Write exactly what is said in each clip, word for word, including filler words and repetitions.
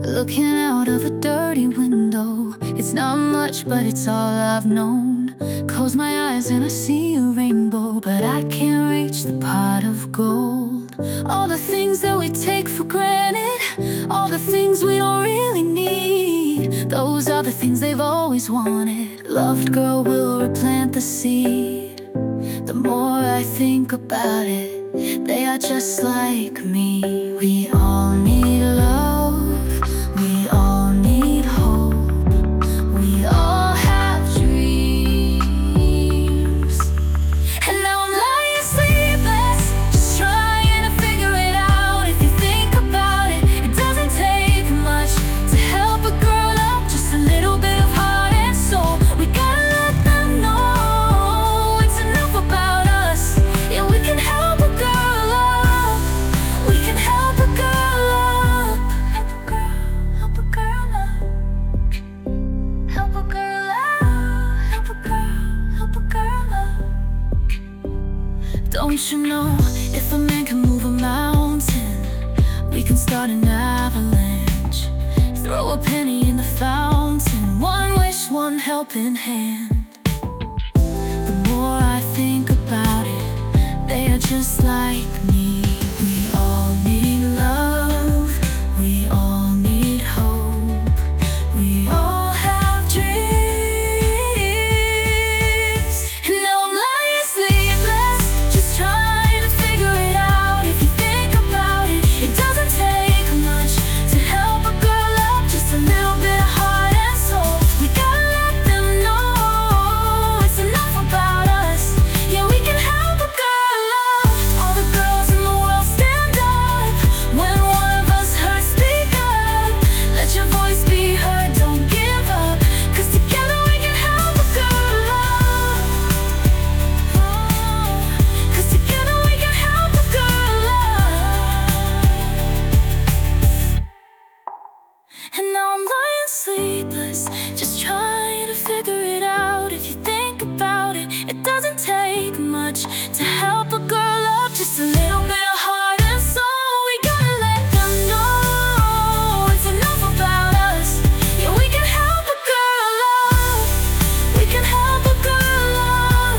looking out of a dirty window. It's not much, but it's all I've known. Close my eyes and I see a rainbow, but I can't reach the pot of gold. All the things that we take for granted, all the things we don't really need, those are the things they've always wanted. Loved girl will replant the seed. The more I think about it, they are just like me. We all need love, we all need hope, we all have dreams. And now I'm lying sleepless, just trying to figure it out. If you think about it, it doesn't take much to help a girl up, just a little bit of heart and soul. We gotta let them know it's enough about us. Yeah, we can help a girl up, we can help a girl up. Help a girl, help a girl up. Help a girl up, help a girl, help a girl up. Don't you know, if a man can move a mountain, we can start an avalanche. Throw a penny in the fountain, one wish, one helping hand. The more I think about it, they are just like me. We all need love, we all need hope, we all have dreams. And now I'm lying sleepless, just trying to figure it out. If you think about it, it doesn't take much to help a girl up, just a little bit of heart and soul. We gotta let them know it's enough about us. Yeah, we can help a girl up. All the girls in the world stand up. When one of us hurts, speak up. Let your voice be heard, don't give up, 'cause together we can help a girl up. Oh, 'cause together we can help a girl up. And now I'm lying sleepless, just trying to figure it out. If you think about it, it doesn't take much to help a girl up, just a little bit of heart and soul. We gotta let them know it's enough about us. Yeah, we can help a girl up, we can help a girl up.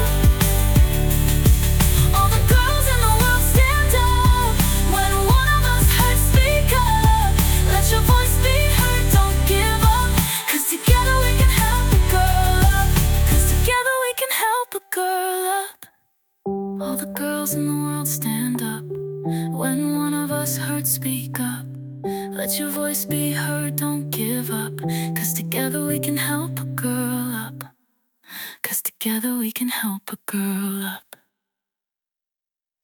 All the girls in the world stand up. When one of us hurts, speak up. Let your voice be heard, don't give up, 'cause together we can help a girl up, 'cause together we can help a girl up. All the girls in the world stand up. When one of us hurts, speak up. Let your voice be heard, don't give up, 'cause together we can help a girl up, 'cause together we can help a girl up.